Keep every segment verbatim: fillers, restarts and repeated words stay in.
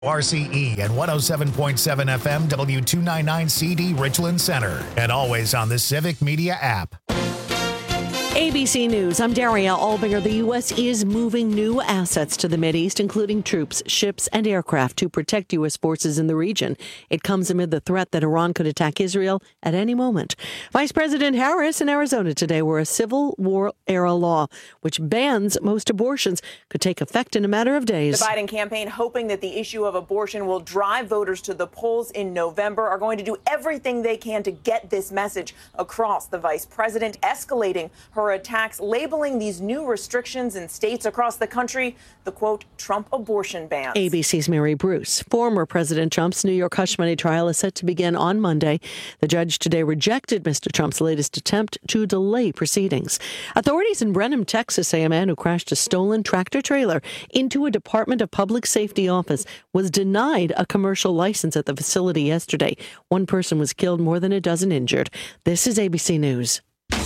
R C E and one oh seven point seven F M W two ninety-nine C D Richland Center, and always on the Civic Media app. A B C News, I'm Daria Albinger. The U S is moving new assets to the Mideast, including troops, ships, and aircraft to protect U S forces in the region. It comes amid the threat that Iran could attack Israel at any moment. Vice President Harris in Arizona today, where a Civil War-era law which bans most abortions could take effect in a matter of days. The Biden campaign, hoping that the issue of abortion will drive voters to the polls in November, are going to do everything they can to get this message across. The vice president escalating her attacks, labeling these new restrictions in states across the country the, quote, Trump abortion ban. A B C's Mary Bruce. Former President Trump's New York hush money trial is set to begin on Monday. The judge today rejected Mister Trump's latest attempt to delay proceedings. Authorities in Brenham, Texas, say a man who crashed a stolen tractor trailer into a Department of Public Safety office was denied a commercial license at the facility yesterday. One person was killed, more than a dozen injured. This is A B C News.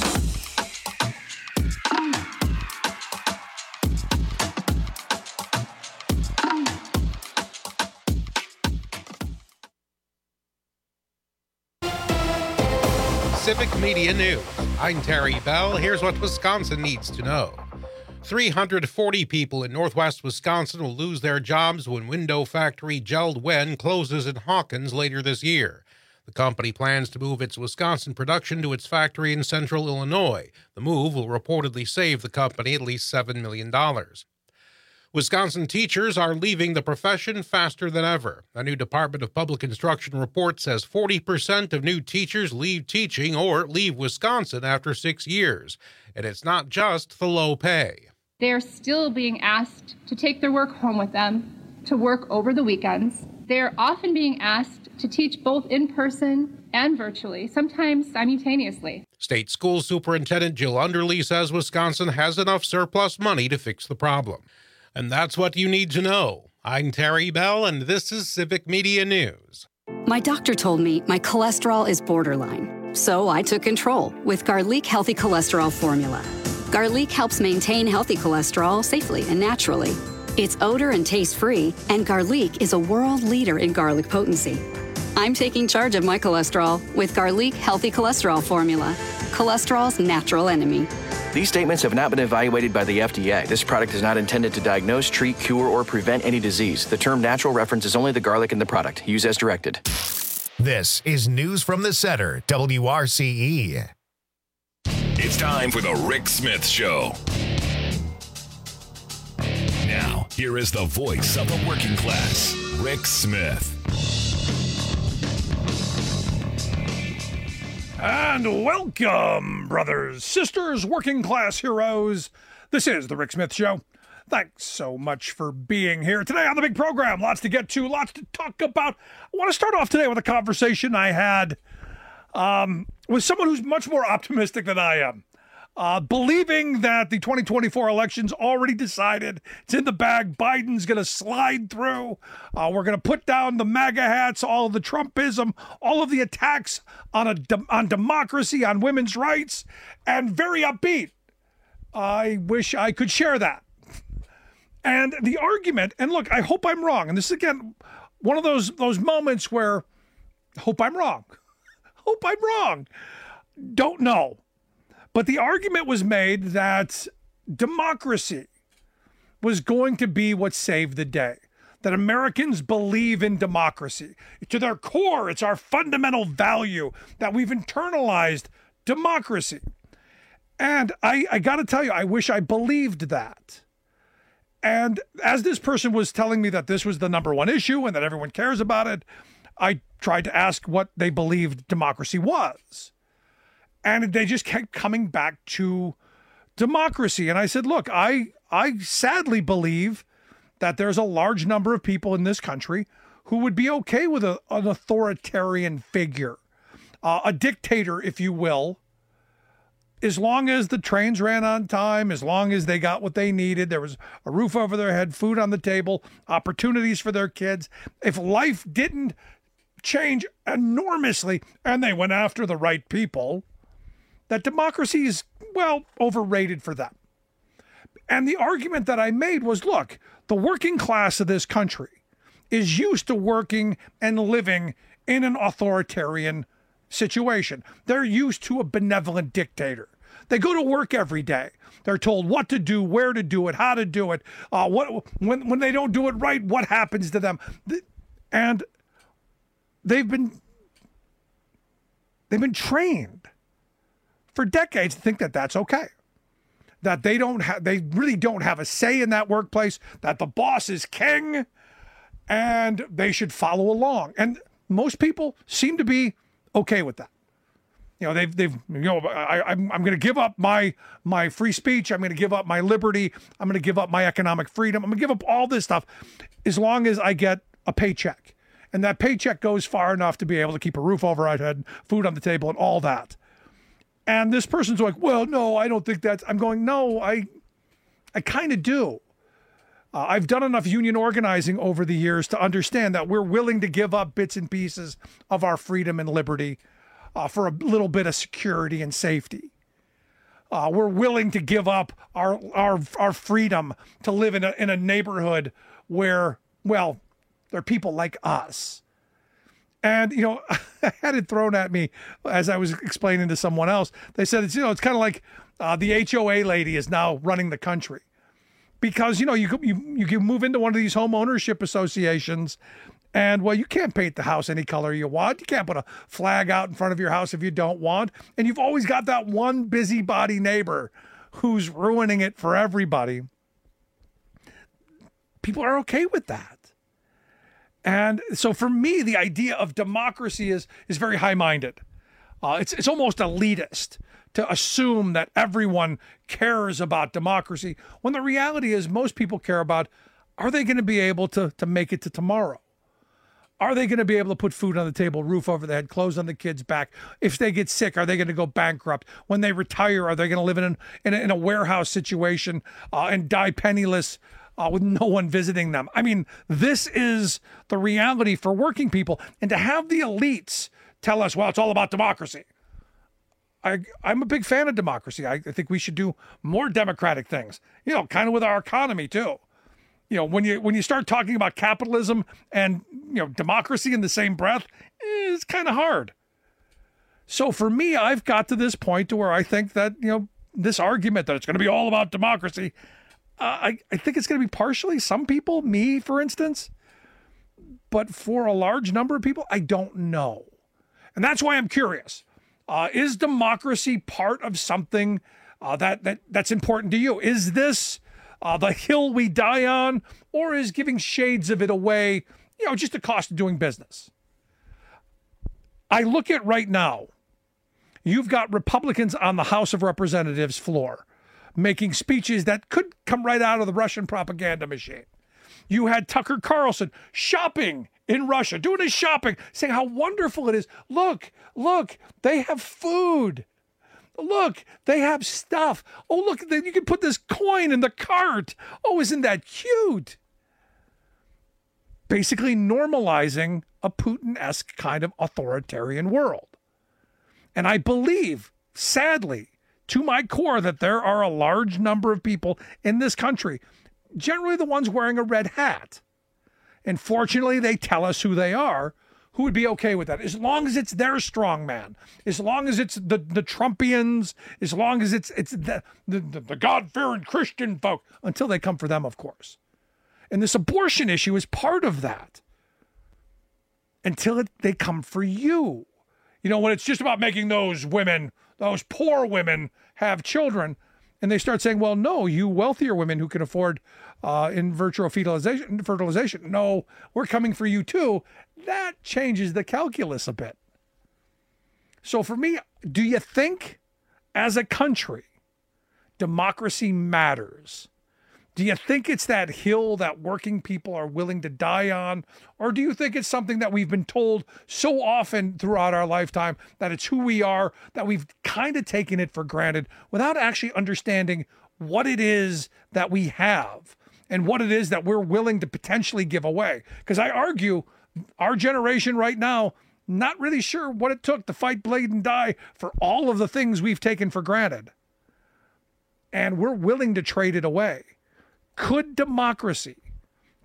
Civic Media News. I'm Terry Bell. Here's what Wisconsin needs to know. three hundred forty people in northwest Wisconsin will lose their jobs when window factory JELD-WEN closes in Hawkins later this year. The company plans to move its Wisconsin production to its factory in central Illinois. The move will reportedly save the company at least seven million dollars. Wisconsin teachers are leaving the profession faster than ever. A new Department of Public Instruction report says forty percent of new teachers leave teaching or leave Wisconsin after six years. And it's not just the low pay. They are still being asked to take their work home with them, to work over the weekends. They are often being asked to teach both in person and virtually, sometimes simultaneously. State School Superintendent Jill Underly says Wisconsin has enough surplus money to fix the problem. And that's what you need to know. I'm Terry Bell, and this is Civic Media News. My doctor told me my cholesterol is borderline, so I took control with Garlic Healthy Cholesterol Formula. Garlic helps maintain healthy cholesterol safely and naturally. It's odor and taste-free, and Garlic is a world leader in garlic potency. I'm taking charge of my cholesterol with Garlic Healthy Cholesterol Formula, cholesterol's natural enemy. These statements have not been evaluated by the F D A. This product is not intended to diagnose, treat, cure, or prevent any disease. The term natural references only the garlic in the product. Use as directed. This is News from the Center, W R C E. It's time for the Rick Smith Show. Now, here is the voice of the working class, Rick Smith. And welcome, brothers, sisters, working class heroes. This is the Rick Smith Show. Thanks so much for being here today on the big program. Lots to get to, lots to talk about. I want to start off today with a conversation I had um, with someone who's much more optimistic than I am. Uh, believing that the twenty twenty-four election's already decided, it's in the bag, Biden's going to slide through, uh, we're going to put down the MAGA hats, all of the Trumpism, all of the attacks on a de- on democracy, on women's rights, and very upbeat. I wish I could share that. And the argument, and look, I hope I'm wrong, and this is, again, one of those, those moments where, hope I'm wrong, hope I'm wrong, don't know. But the argument was made that democracy was going to be what saved the day, that Americans believe in democracy. To their core, it's our fundamental value that we've internalized democracy. And I, I got to tell you, I wish I believed that. And as this person was telling me that this was the number one issue and that everyone cares about it, I tried to ask what they believed democracy was. And they just kept coming back to democracy. And I said, look, I I sadly believe that there's a large number of people in this country who would be okay with a, an authoritarian figure, uh, a dictator, if you will, as long as the trains ran on time, as long as they got what they needed, there was a roof over their head, food on the table, opportunities for their kids. If life didn't change enormously and they went after the right people, that democracy is, well, overrated for them. And the argument that I made was, look, the working class of this country is used to working and living in an authoritarian situation. They're used to a benevolent dictator. They go to work every day. They're told what to do, where to do it, how to do it. Uh, what when when they don't do it right, what happens to them? And they've been they've been trained for decades to think that that's okay. That they don't have, they really don't have a say in that workplace. That the boss is king, and they should follow along. And most people seem to be okay with that. You know, they've, they've, you know, I, I'm, I'm going to give up my, my free speech. I'm going to give up my liberty. I'm going to give up my economic freedom. I'm going to give up all this stuff as long as I get a paycheck. And that paycheck goes far enough to be able to keep a roof over our head, food on the table, and all that. And this person's like, well, no, I don't think that's, I'm going, no, I, I kind of do. Uh, I've done enough union organizing over the years to understand that we're willing to give up bits and pieces of our freedom and liberty uh, for a little bit of security and safety. Uh, we're willing to give up our our our freedom to live in a in a neighborhood where, well, there are people like us. And, you know, I had it thrown at me as I was explaining to someone else. They said, it's, you know, it's kind of like uh, the H O A lady is now running the country. Because, you know, you, you, you can move into one of these home ownership associations and, well, you can't paint the house any color you want. You can't put a flag out in front of your house if you don't want. And you've always got that one busybody neighbor who's ruining it for everybody. People are okay with that. And so for me, the idea of democracy is is very high-minded. Uh, it's it's almost elitist to assume that everyone cares about democracy, when the reality is most people care about, are they going to be able to, to make it to tomorrow? Are they going to be able to put food on the table, roof over their head, clothes on the kids' back? If they get sick, are they going to go bankrupt? When they retire, are they going to live in, an, in, a, in a warehouse situation uh, and die penniless Uh, with no one visiting them? I mean, this is the reality for working people. And to have the elites tell us, well, it's all about democracy. I, I'm a big fan of democracy. I, I think we should do more democratic things, you know, kind of with our economy too. You know, when you when you start talking about capitalism and, you know, democracy in the same breath, it's kind of hard. So for me, I've got to this point to where I think that, you know, this argument that it's going to be all about democracy, Uh, I, I think it's going to be partially some people, me, for instance, but for a large number of people, I don't know. And that's why I'm curious. Uh, is democracy part of something uh, that, that that's important to you? Is this uh, the hill we die on, or is giving shades of it away, you know, just a cost of doing business? I look at right now, you've got Republicans on the House of Representatives floor making speeches that could come right out of the Russian propaganda machine. You had Tucker Carlson shopping in Russia, doing his shopping, saying how wonderful it is. Look, look, they have food. Look, they have stuff. Oh, look, you can put this coin in the cart. Oh, isn't that cute? Basically normalizing a Putin-esque kind of authoritarian world. And I believe, sadly, to my core, that there are a large number of people in this country, generally the ones wearing a red hat. And fortunately, they tell us who they are, who would be okay with that. As long as it's their strong man, as long as it's the, the Trumpians, as long as it's it's the, the, the God-fearing Christian folk, until they come for them, of course. And this abortion issue is part of that. Until it, they come for you. You know, when it's just about making those women, those poor women, have children, and they start saying, well, no, you wealthier women who can afford uh, in vitro fertilization, fertilization, no, we're coming for you too. That changes the calculus a bit. So for me, do you think as a country, democracy matters? Do you think it's that hill that working people are willing to die on? Or do you think it's something that we've been told so often throughout our lifetime that it's who we are, that we've kind of taken it for granted without actually understanding what it is that we have and what it is that we're willing to potentially give away? Because I argue our generation right now, not really sure what it took to fight, bleed, and die for all of the things we've taken for granted. And we're willing to trade it away. Could democracy,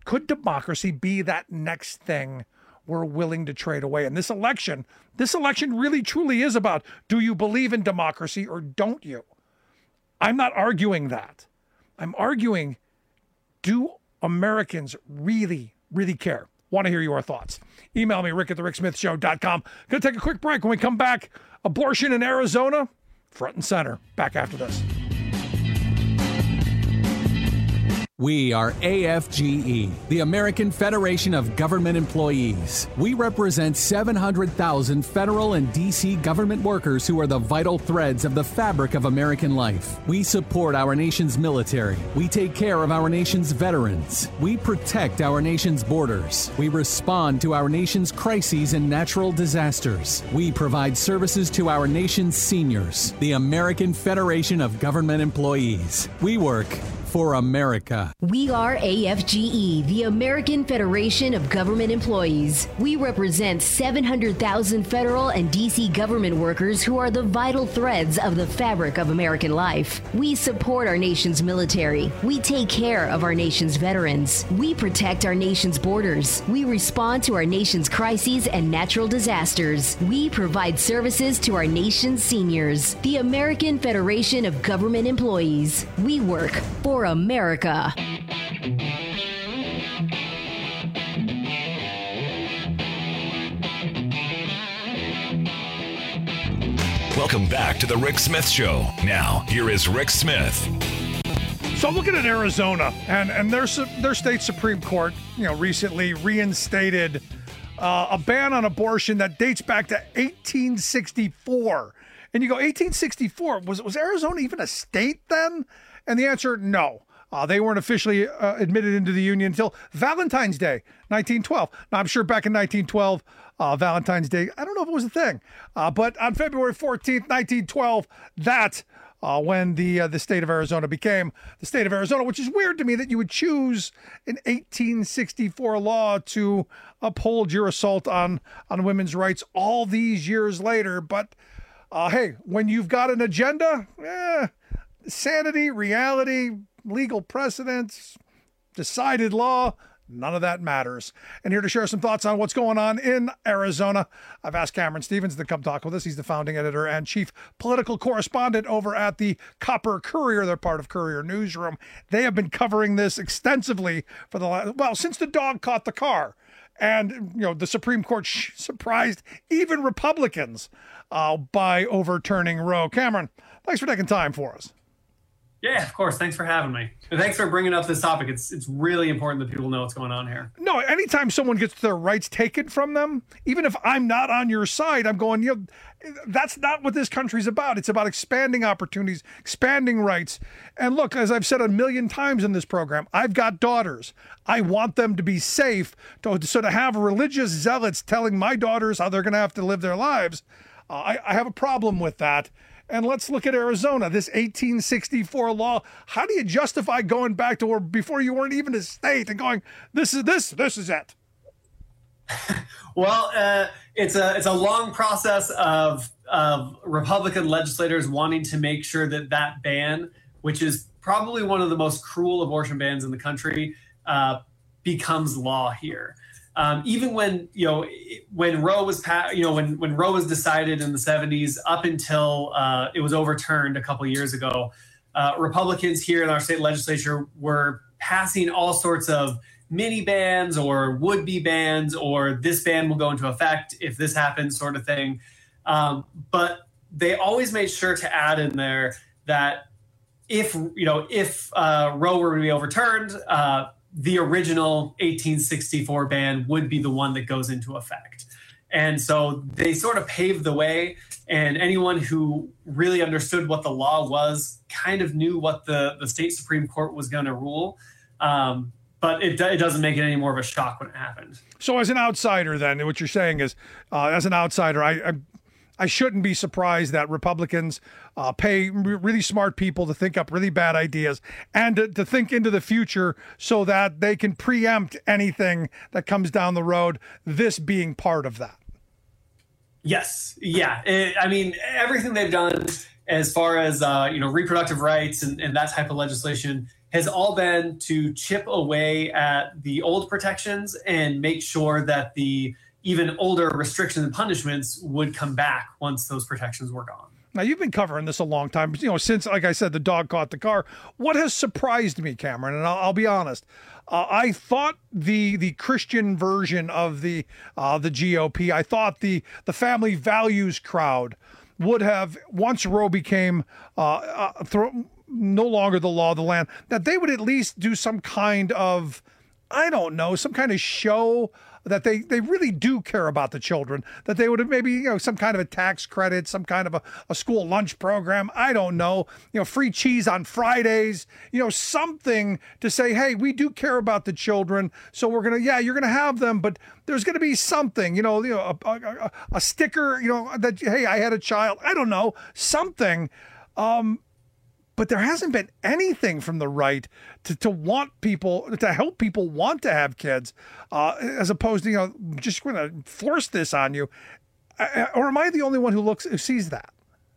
could democracy be that next thing we're willing to trade away? And this election, this election really truly is about, do you believe in democracy or don't you? I'm not arguing that. I'm arguing, do Americans really, really care? Want to hear your thoughts. Email me, rick at the rick smith show dot com. Going to take a quick break. When we come back, abortion in Arizona, front and center. Back after this. We are A F G E, the American Federation of Government Employees. We represent seven hundred thousand federal and D C government workers who are the vital threads of the fabric of American life. We support our nation's military. We take care of our nation's veterans. We protect our nation's borders. We respond to our nation's crises and natural disasters. We provide services to our nation's seniors. The American Federation of Government Employees. We work for America. We are A F G E, the American Federation of Government Employees. We represent seven hundred thousand federal and D C government workers who are the vital threads of the fabric of American life. We support our nation's military. We take care of our nation's veterans. We protect our nation's borders. We respond to our nation's crises and natural disasters. We provide services to our nation's seniors. The American Federation of Government Employees. We work for America. Welcome back to the Rick Smith Show. Now, here is Rick Smith. So I'm looking at Arizona, and, and their, their state Supreme Court, you know, recently reinstated uh, a ban on abortion that dates back to eighteen sixty-four. And you go, eighteen sixty-four, was, was Arizona even a state then? And the answer, no. Uh, they weren't officially uh, admitted into the union until Valentine's Day, nineteen twelve. Now, I'm sure back in nineteen twelve, uh, Valentine's Day, I don't know if it was a thing. Uh, but on February fourteenth, nineteen twelve, that uh, when the uh, the state of Arizona became the state of Arizona, which is weird to me that you would choose an eighteen sixty-four law to uphold your assault on, on women's rights all these years later. But uh, hey, when you've got an agenda, eh, sanity, reality, legal precedents, decided law, none of that matters. And here to share some thoughts on what's going on in Arizona, I've asked Cameron Stevens to come talk with us. He's the founding editor and chief political correspondent over at the Copper Courier. They're part of Courier Newsroom. They have been covering this extensively for the last, well, since the dog caught the car. And, you know, the Supreme Court sh- surprised even Republicans uh, by overturning Roe. Cameron, thanks for taking time for us. Yeah, of course. Thanks for having me. And thanks for bringing up this topic. It's it's really important that people know what's going on here. No, anytime someone gets their rights taken from them, even if I'm not on your side, I'm going, you know, that's not what this country's about. It's about expanding opportunities, expanding rights. And look, as I've said a million times in this program, I've got daughters. I want them to be safe. To, so to have religious zealots telling my daughters how they're going to have to live their lives, uh, I, I have a problem with that. And let's look at Arizona, this eighteen sixty-four law. How do you justify going back to where before you weren't even a state and going, this is this, this is it? Well, uh, it's a it's a long process of of Republican legislators wanting to make sure that that ban, which is probably one of the most cruel abortion bans in the country, uh, becomes law here. Um, even when, you know, when Roe was, pa- you know, when, when Roe was decided in the seventies, up until uh, it was overturned a couple of years ago, uh, Republicans here in our state legislature were passing all sorts of mini bans or would-be bans, or this ban will go into effect if this happens, sort of thing. Um, but they always made sure to add in there that if, you know, if uh, Roe were to be overturned, uh, the original eighteen sixty-four ban would be the one that goes into effect. And so they sort of paved the way, and anyone who really understood what the law was kind of knew what the, the state Supreme Court was going to rule. Um, but it, it doesn't make it any more of a shock when it happened. So as an outsider, then, what you're saying is, uh, as an outsider, I, I I shouldn't be surprised that Republicans uh, pay really smart people to think up really bad ideas and to, to think into the future so that they can preempt anything that comes down the road, this being part of that. Yes. Yeah. It, I mean, everything they've done as far as, uh, you know, reproductive rights and, and that type of legislation has all been to chip away at the old protections and make sure that the even older restrictions and punishments would come back once those protections were gone. Now, you've been covering this a long time, you know, since, like I said, the dog caught the car. What has surprised me, Cameron, and I'll, I'll be honest, uh, I thought the the Christian version of the uh, the G O P, I thought the the family values crowd would have, once Roe became uh, uh, thro- no longer the law of the land, that they would at least do some kind of, I don't know, some kind of show that they, they really do care about the children, that they would have maybe, you know, some kind of a tax credit, some kind of a, a school lunch program. I don't know, you know, free cheese on Fridays, you know, something to say, hey, we do care about the children. So we're going to, yeah, you're going to have them, but there's going to be something, you know, you know, a, a, a sticker, you know, that, hey, I had a child. I don't know, something. Um, But there hasn't been anything from the right to, to want people, to help people want to have kids, uh, as opposed to, you know, just going to force this on you. Uh, or am I the only one who looks, who sees that?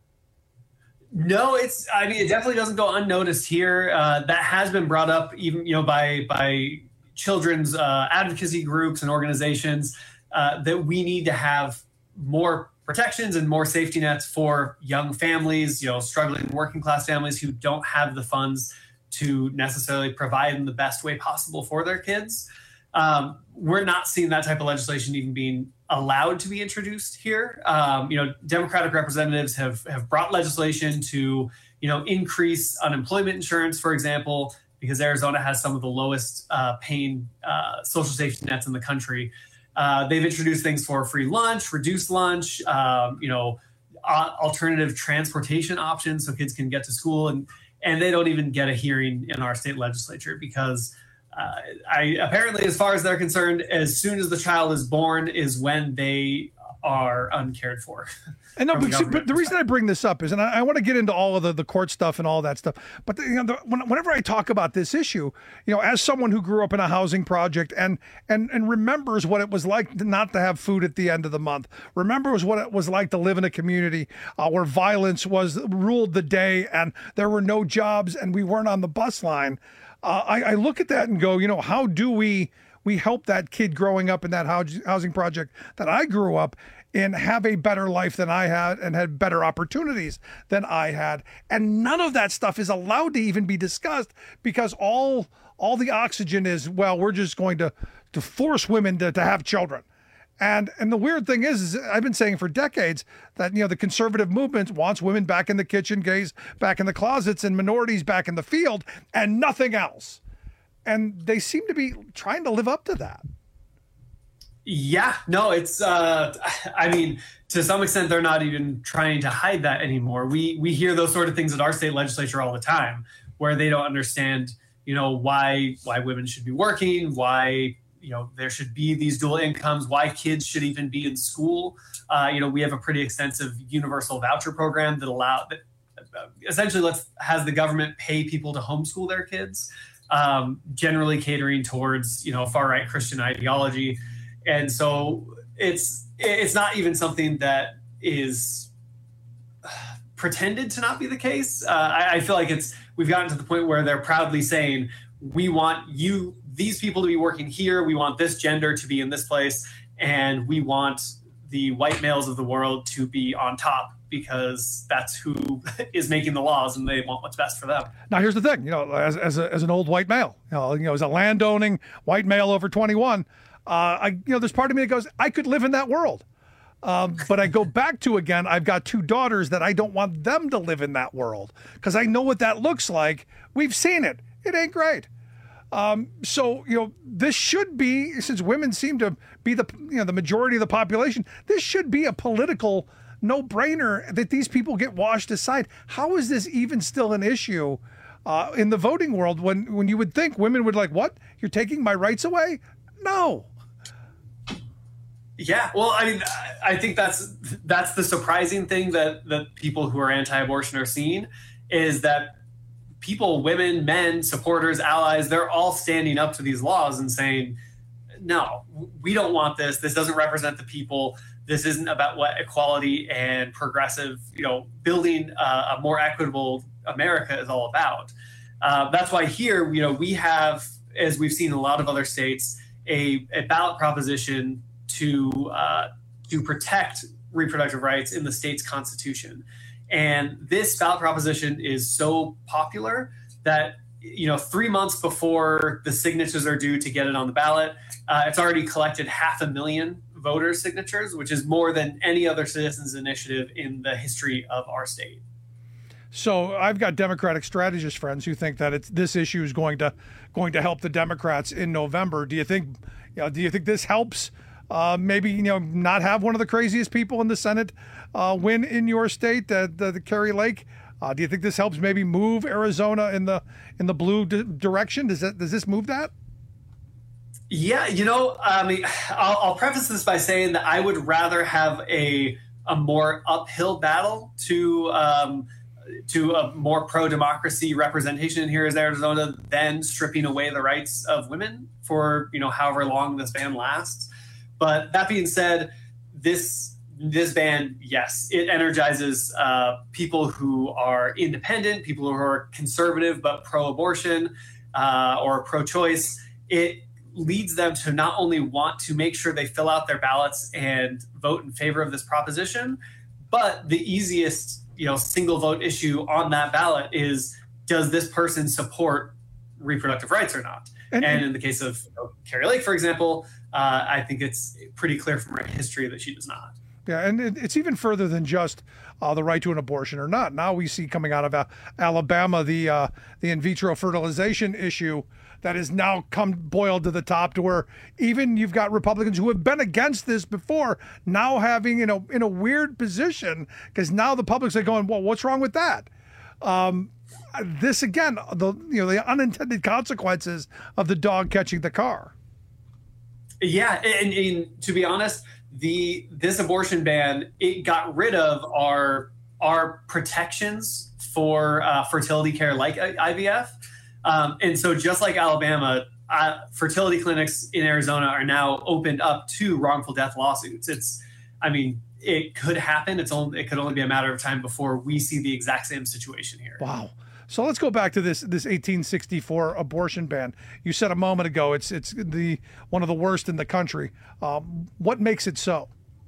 No, it's, I mean, it definitely doesn't go unnoticed here. Uh, that has been brought up even, you know, by, by children's uh, advocacy groups and organizations, uh, that we need to have more protections and more safety nets for young families, you know, struggling working class families who don't have the funds to necessarily provide in the best way possible for their kids. Um, we're not seeing that type of legislation even being allowed to be introduced here. Um, you know, Democratic representatives have have brought legislation to, you know, increase unemployment insurance, for example, because Arizona has some of the lowest uh, paying uh, social safety nets in the country. Uh, they've introduced things for free lunch, reduced lunch, um, you know, uh, alternative transportation options so kids can get to school. And, and they don't even get a hearing in our state legislature because uh, I apparently, as far as they're concerned, as soon as the child is born is when they are uncared for. And no, but, but the reason I bring this up is, and I, I want to get into all of the, the court stuff and all that stuff, but the, you know, the, when, whenever I talk about this issue, you know, as someone who grew up in a housing project and and and remembers what it was like to not to have food at the end of the month, remembers what it was like to live in a community uh, where violence was ruled the day and there were no jobs and we weren't on the bus line, uh, I, I look at that and go, you know, how do we we help that kid growing up in that housing project that I grew up and have a better life than I had and had better opportunities than I had. And none of that stuff is allowed to even be discussed because all all the oxygen is, well, we're just going to, to force women to, to have children. And and the weird thing is, is, I've been saying for decades that, you know, the conservative movement wants women back in the kitchen, gays back in the closets, and minorities back in the field, and nothing else. And they seem to be trying to live up to that. Yeah, no, it's, uh, I mean, to some extent, they're not even trying to hide that anymore. We we hear those sort of things at our state legislature all the time, where they don't understand, you know, why why women should be working, why, you know, there should be these dual incomes, why kids should even be in school. Uh, you know, we have a pretty extensive universal voucher program that allow that essentially lets has the government pay people to homeschool their kids, um, generally catering towards, you know, far right Christian ideology. And so it's it's not even something that is pretended to not be the case. Uh, I, I feel like it's we've gotten to the point where they're proudly saying, we want you, these people to be working here. We want this gender to be in this place. And we want the white males of the world to be on top because that's who is making the laws and they want what's best for them. Now, here's the thing, you know, as, as, a, as an old white male, you know, you know, as a landowning white male over twenty-one, Uh, I, you know, there's part of me that goes, I could live in that world. Um, but I go back to, again, I've got two daughters that I don't want them to live in that world because I know what that looks like. We've seen it. It ain't great. Um, so, you know, this should be, since women seem to be the, you know, the majority of the population, this should be a political no-brainer that these people get washed aside. How is this even still an issue uh, in the voting world when, when you would think women would like, what? You're taking my rights away? No. Yeah, well, I mean, I think that's that's the surprising thing that, that people who are anti-abortion are seeing is that people, women, men, supporters, allies, they're all standing up to these laws and saying, no, we don't want this. This doesn't represent the people. This isn't about what equality and progressive, you know, building a, a more equitable America is all about. Uh, that's why here, you know, we have, as we've seen in a lot of other states, a, a ballot proposition to uh, to protect reproductive rights in the state's constitution. And this ballot proposition is so popular that, you know, three months before the signatures are due to get it on the ballot, uh, it's already collected half a million voter signatures, which is more than any other citizens initiative in the history of our state. So I've got Democratic strategist friends who think that it's, this issue is going to going to help the Democrats in November. Do you think, you know, do you think this helps uh, maybe, you know, not have one of the craziest people in the Senate uh, win in your state, the, the, the Kari Lake? Uh, do you think this helps maybe move Arizona in the in the blue d- direction? Does that does this move that? Yeah, you know, I mean, I'll, I'll preface this by saying that I would rather have a a more uphill battle to um, to a more pro-democracy representation here in Arizona than stripping away the rights of women for, you know, however long this ban lasts. But that being said, this this ban, yes, it energizes uh, people who are independent, people who are conservative but pro-abortion uh, or pro-choice. It leads them to not only want to make sure they fill out their ballots and vote in favor of this proposition, but the easiest, you know, single vote issue on that ballot is, does this person support reproductive rights or not? And, and in the case of, you know, Kari Lake, for example, uh, I think it's pretty clear from her history that she does not. Yeah, and it, it's even further than just uh, the right to an abortion or not. Now we see coming out of uh, Alabama the uh, the in vitro fertilization issue that has now come boiled to the top, to where even you've got Republicans who have been against this before now having, you know, in a weird position, because now the public's like going, well, what's wrong with that? Um, this again, the you know the unintended consequences of the dog catching the car. Yeah, and, and to be honest, the this abortion ban, it got rid of our our protections for uh, fertility care like I V F. Um, and so just like Alabama, uh, fertility clinics in Arizona are now opened up to wrongful death lawsuits. It's, I mean, it could happen. It's only, it could only be a matter of time before we see the exact same situation here. Wow. So let's go back to this this eighteen sixty-four abortion ban. You said a moment ago it's it's the one of the worst in the country. Um, what makes it so?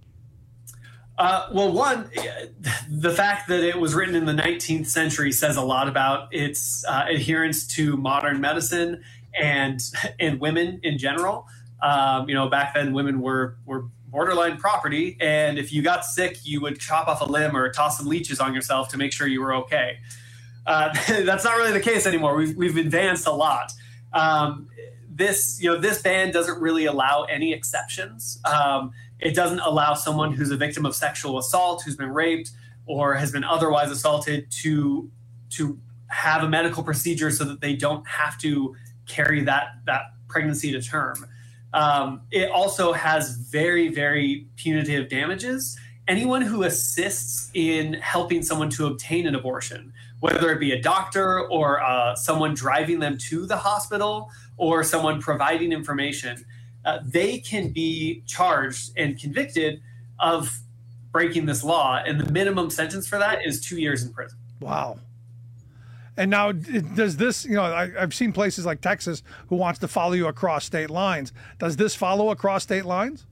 Uh, well, one, the fact that it was written in the nineteenth century says a lot about its uh, adherence to modern medicine and and women in general. Um, you know, back then women were were borderline property, and if you got sick, you would chop off a limb or toss some leeches on yourself to make sure you were okay. Uh, that's not really the case anymore. We've we've advanced a lot. Um, this you know this ban doesn't really allow any exceptions. Um, It doesn't allow someone who's a victim of sexual assault, who's been raped or has been otherwise assaulted, to to have a medical procedure so that they don't have to carry that that pregnancy to term. Um, it also has very, very punitive damages. Anyone who assists in helping someone to obtain an abortion, whether it be a doctor or uh, someone driving them to the hospital or someone providing information, Uh, they can be charged and convicted of breaking this law, and the minimum sentence for that is two years in prison. Wow. And now, does this, you know, I, I've seen places like Texas who wants to follow you across state lines. Does this follow across state lines?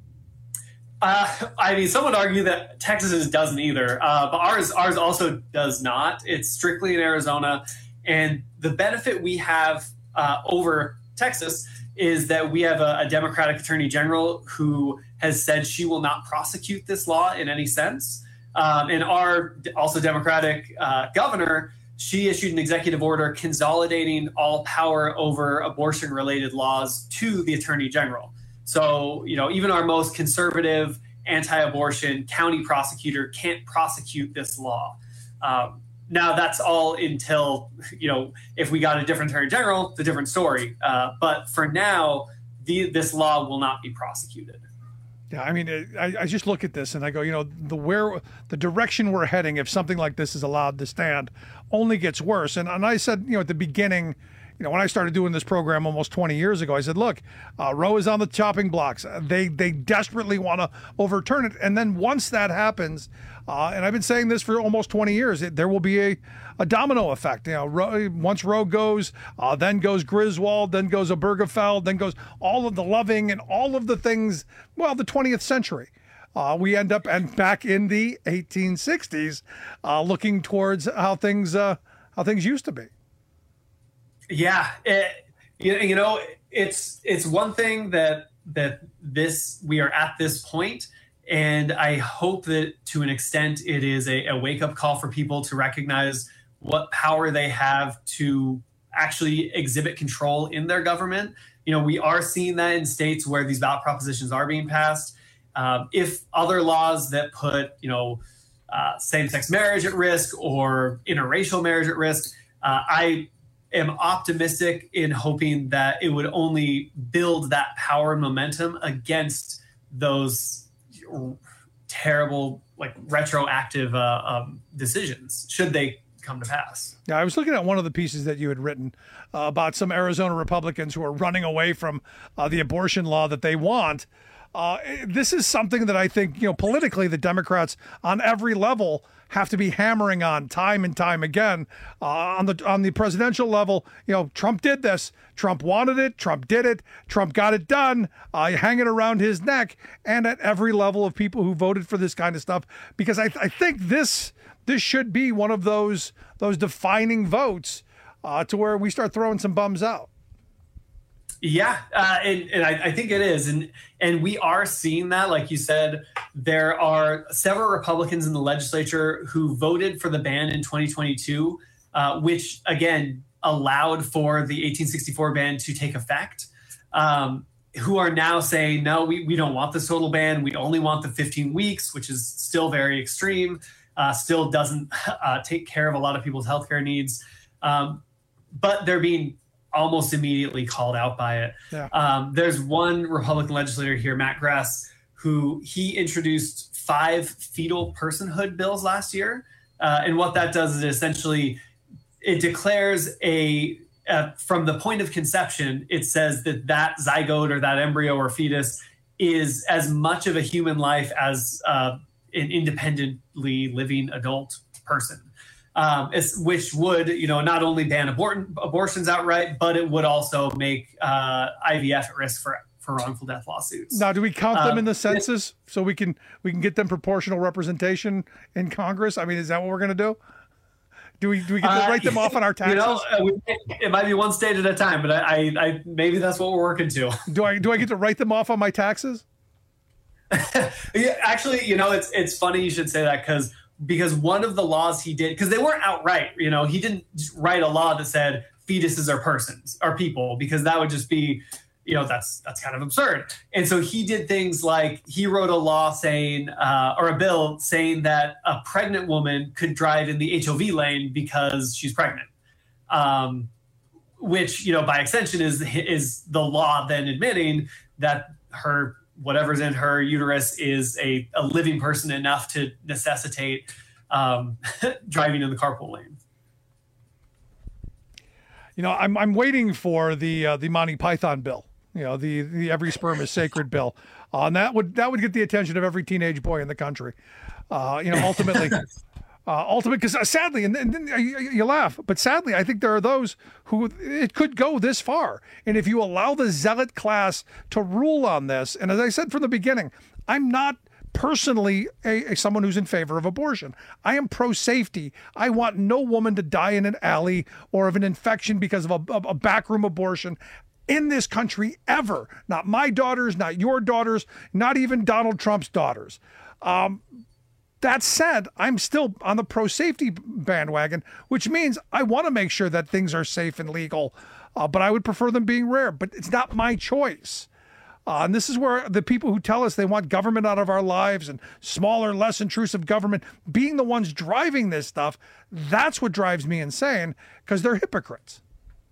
Uh, I mean, some would argue that Texas's doesn't either, uh, but ours ours also does not. It's strictly in Arizona, and the benefit we have uh, over Texas is that we have a, a Democratic Attorney General who has said she will not prosecute this law in any sense. Um, and our also Democratic uh, governor, she issued an executive order consolidating all power over abortion-related laws to the Attorney General. So, you know, even our most conservative anti-abortion county prosecutor can't prosecute this law. Um, Now, that's all until, you know, if we got a different attorney general, it's a different story. Uh, but for now, the, this law will not be prosecuted. Yeah, I mean, I, I just look at this and I go, you know, the where the direction we're heading, if something like this is allowed to stand, only gets worse. And, and I said, you know, at the beginning, you know, when I started doing this program almost twenty years ago, I said, look, uh, Roe is on the chopping blocks. They they desperately want to overturn it. And then once that happens, uh, and I've been saying this for almost twenty years, it, there will be a, a domino effect. You know, Roe, once Roe goes, uh, then goes Griswold, then goes Obergefell, then goes all of the Loving and all of the things, well, the twentieth century. Uh, we end up and back in the eighteen sixties, uh, looking towards how things uh, how things used to be. Yeah, it, you, you know, it's it's one thing that that this we are at this point, and I hope that to an extent it is a, a wake up call for people to recognize what power they have to actually exhibit control in their government. You know, we are seeing that in states where these ballot propositions are being passed. Um, if other laws that put, you know, uh, same-sex marriage at risk or interracial marriage at risk, uh, I am optimistic in hoping that it would only build that power and momentum against those terrible, like retroactive uh, um, decisions, should they come to pass. Yeah, I was looking at one of the pieces that you had written uh, about some Arizona Republicans who are running away from uh, the abortion law that they want. Uh, this is something that I think, you know, politically, the Democrats on every level have to be hammering on time and time again. Uh, on the on the presidential level, you know, Trump did this. Trump wanted it. Trump did it. Trump got it done. Uh, hanging around his neck, and at every level of people who voted for this kind of stuff, because I, I think this this should be one of those those defining votes uh, to where we start throwing some bums out. Yeah, uh, and, and I, I think it is. And and we are seeing that, like you said, there are several Republicans in the legislature who voted for the ban in twenty twenty-two, uh, which, again, allowed for the eighteen sixty-four ban to take effect, um, who are now saying, no, we, we don't want this total ban. We only want the fifteen weeks, which is still very extreme, uh, still doesn't uh, take care of a lot of people's healthcare needs. Um, but they're being almost immediately called out by it. Yeah. Um, there's one Republican legislator here, Matt Gress, who he introduced five fetal personhood bills last year. Uh, and what that does is essentially it declares a, uh, from the point of conception, it says that that zygote or that embryo or fetus is as much of a human life as uh, an independently living adult person. Um, it's, which would, you know, not only ban abort- abortions outright, but it would also make uh, I V F at risk for, for wrongful death lawsuits. Now, do we count them um, in the census so we can we can get them proportional representation in Congress? I mean, is that what we're going to do? Do we do we get to write them uh, off on our taxes? You know, uh, we, it might be one state at a time, but I, I, I maybe that's what we're working to. Do I do I get to write them off on my taxes? Yeah, actually, you know, it's it's funny you should say that because. Because one of the laws he did, because they weren't outright, you know, he didn't write a law that said fetuses are persons, are people, because that would just be, you know, that's that's kind of absurd. And so he did things like he wrote a law saying, uh, or a bill saying that a pregnant woman could drive in the H O V lane because she's pregnant, um, which, you know, by extension is is the law then admitting that her whatever's in her uterus is a, a living person enough to necessitate um, driving in the carpool lane. You know, I'm I'm waiting for the uh, the Monty Python bill. You know, the the every sperm is sacred bill, uh, and that would that would get the attention of every teenage boy in the country. Uh, you know, ultimately. Uh, ultimate, because uh, sadly, and, and, and you, you laugh, but sadly, I think there are those who it could go this far. And if you allow the zealot class to rule on this, and as I said from the beginning, I'm not personally a, a someone who's in favor of abortion. I am pro-safety. I want no woman to die in an alley or of an infection because of a, a backroom abortion in this country ever. Not my daughters, not your daughters, not even Donald Trump's daughters. Um, That said, I'm still on the pro-safety bandwagon, which means I want to make sure that things are safe and legal, uh, but I would prefer them being rare. But it's not my choice. Uh, and this is where the people who tell us they want government out of our lives and smaller, less intrusive government being the ones driving this stuff, that's what drives me insane, because they're hypocrites.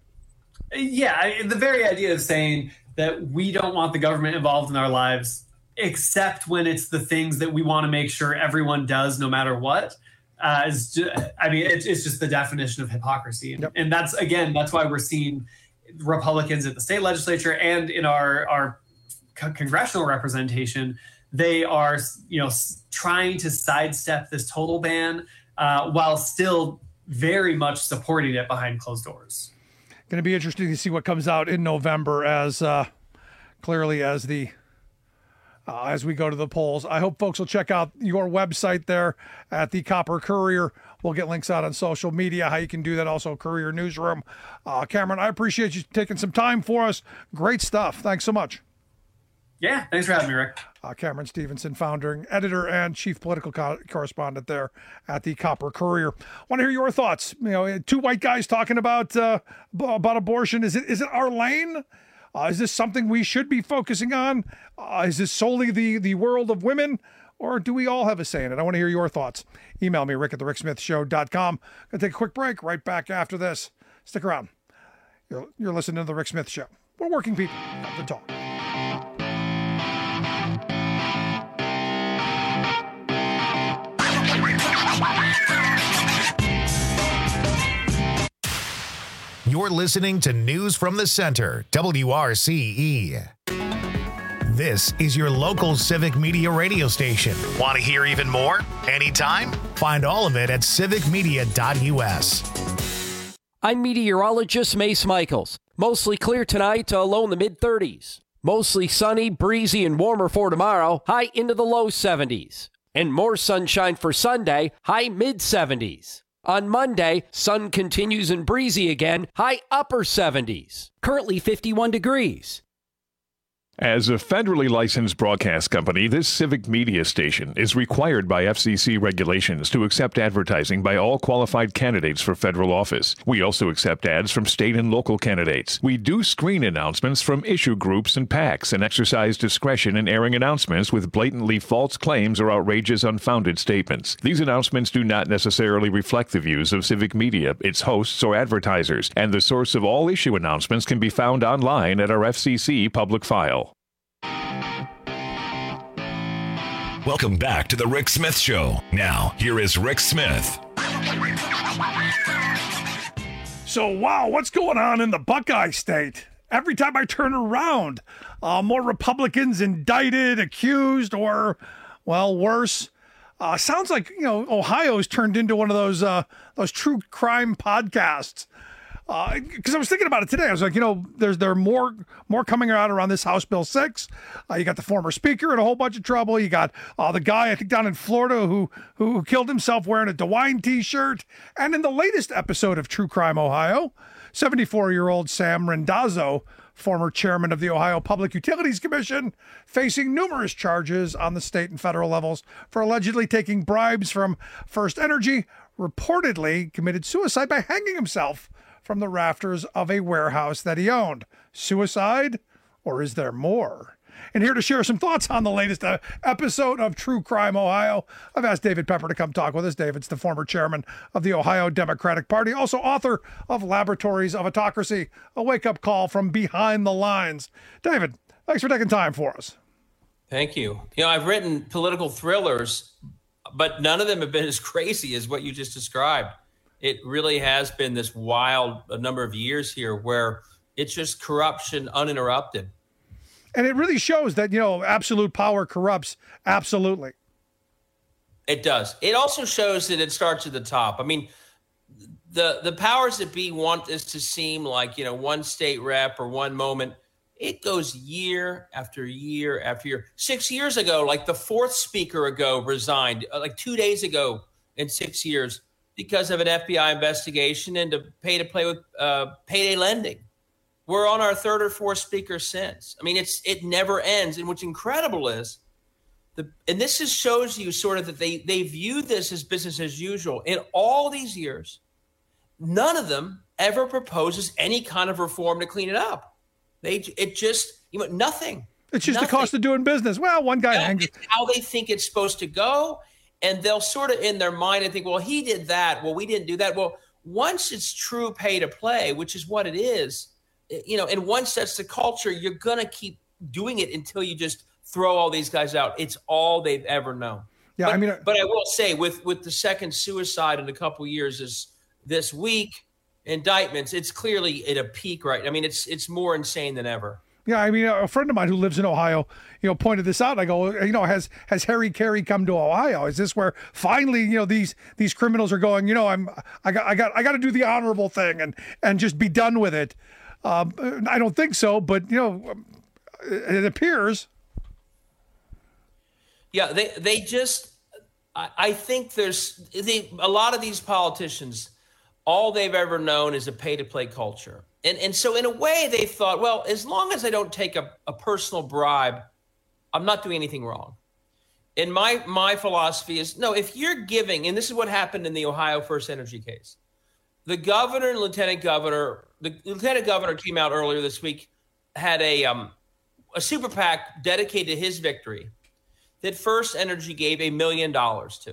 Yeah, the very idea of saying that we don't want the government involved in our lives except when it's the things that we want to make sure everyone does no matter what. uh, is just, I mean, it's, it's just the definition of hypocrisy. And, yep. and that's, again, that's why we're seeing Republicans at the state legislature and in our, our co- congressional representation, they are, you know, trying to sidestep this total ban uh, while still very much supporting it behind closed doors. Going to be interesting to see what comes out in November as uh, clearly as the uh, as we go to the polls. I hope folks will check out your website there at the Copper Courier. We'll get links out on social media, how you can do that. Also, Courier Newsroom. Uh, Cameron, I appreciate you taking some time for us. Great stuff. Thanks so much. Yeah, thanks for having me, Rick. Uh, Cameron Stevenson, founder, editor, and chief political co- correspondent there at the Copper Courier. Want to hear your thoughts? You know, two white guys talking about uh, about abortion. Is it is it our lane? Uh, is this something we should be focusing on? Uh, is this solely the the world of women, or do we all have a say in it? I want to hear your thoughts. Email me, Rick at the Rick Smith Show dot com. Gonna take a quick break. Right back after this. Stick around. You're, you're listening to the Rick Smith Show. We're working people. Have the talk. You're listening to News from the Center, W R C E. This is your local civic media radio station. Want to hear even more? Anytime? Find all of it at civic media dot U S. I'm meteorologist Mace Michaels. Mostly clear tonight, uh, low in the mid thirties. Mostly sunny, breezy, and warmer for tomorrow, high into the low seventies. And more sunshine for Sunday, high mid seventies. On Monday, sun continues and breezy again, high upper seventies. Currently fifty-one degrees. As a federally licensed broadcast company, this civic media station is required by F C C regulations to accept advertising by all qualified candidates for federal office. We also accept ads from state and local candidates. We do screen announcements from issue groups and PACs and exercise discretion in airing announcements with blatantly false claims or outrageous, unfounded statements. These announcements do not necessarily reflect the views of civic media, its hosts, or advertisers, and the source of all issue announcements can be found online at our F C C public file. Welcome back to the Rick Smith Show. Now, here is Rick Smith. So, wow, what's going on in the Buckeye State? Every time I turn around, uh, more Republicans indicted, accused, or, well, worse. Uh, sounds like, you know, Ohio's turned into one of those uh, those true crime podcasts. Because uh, I was thinking about it today. I was like, you know, there's there are more more coming out around this House Bill six. Uh, you got the former speaker in a whole bunch of trouble. You got uh, the guy, I think, down in Florida who who killed himself wearing a DeWine T-shirt. And in the latest episode of True Crime Ohio, seventy-four-year-old Sam Randazzo, former chairman of the Ohio Public Utilities Commission, facing numerous charges on the state and federal levels for allegedly taking bribes from First Energy, reportedly committed suicide by hanging himself from the rafters of a warehouse that he owned. Suicide, or is there more? And here to share some thoughts on the latest uh, episode of True Crime Ohio, I've asked David Pepper to come talk with us. David's the former chairman of the Ohio Democratic Party, also author of Laboratories of Autocracy, a wake-up call from behind the lines. David, thanks for taking time for us. Thank you. You know, I've written political thrillers, but none of them have been as crazy as what you just described. It really has been this wild a number of years here where it's just corruption uninterrupted. And it really shows that, you know, absolute power corrupts. Absolutely. It does. It also shows that it starts at the top. I mean, the the powers that be want this to seem like, you know, one state rep or one moment. It goes year after year after year. Six years ago, like the fourth speaker ago resigned, like two days ago in six years. Because of an F B I investigation into pay to play with uh, payday lending. We're on our third or fourth speaker since. I mean, it's it never ends. And what's incredible is, the and this just shows you sort of that they they view this as business as usual. In all these years, none of them ever proposes any kind of reform to clean it up. They it just you know nothing. It's just nothing. the cost of doing business. Well, one guy yeah, hangs. It's how they think it's supposed to go. And they'll sort of in their mind and think, well, he did that. Well, we didn't do that. Well, once it's true pay to play, which is what it is, you know, and once that's the culture, you're going to keep doing it until you just throw all these guys out. It's all they've ever known. Yeah, but, I mean, but I will say with with the second suicide in a couple of years is this week indictments, it's clearly at a peak, right? I mean, it's it's more insane than ever. Yeah, I mean, a friend of mine who lives in Ohio, you know, pointed this out. I go, you know, has has Harry Carey come to Ohio? Is this where finally, you know, these these criminals are going? You know, I'm I got I got I got to do the honorable thing and and just be done with it. Um, I don't think so, but you know, it appears. Yeah, they they just. I, I think there's they, a lot of these politicians. All they've ever known is a pay-to-play culture. And and so in a way they thought, well, as long as I don't take a, a personal bribe, I'm not doing anything wrong. And my my philosophy is, no, if you're giving, and this is what happened in the Ohio First Energy case. The governor and lieutenant governor, the lieutenant governor came out earlier this week, had a um, a super PAC dedicated to his victory that First Energy gave a million dollars to.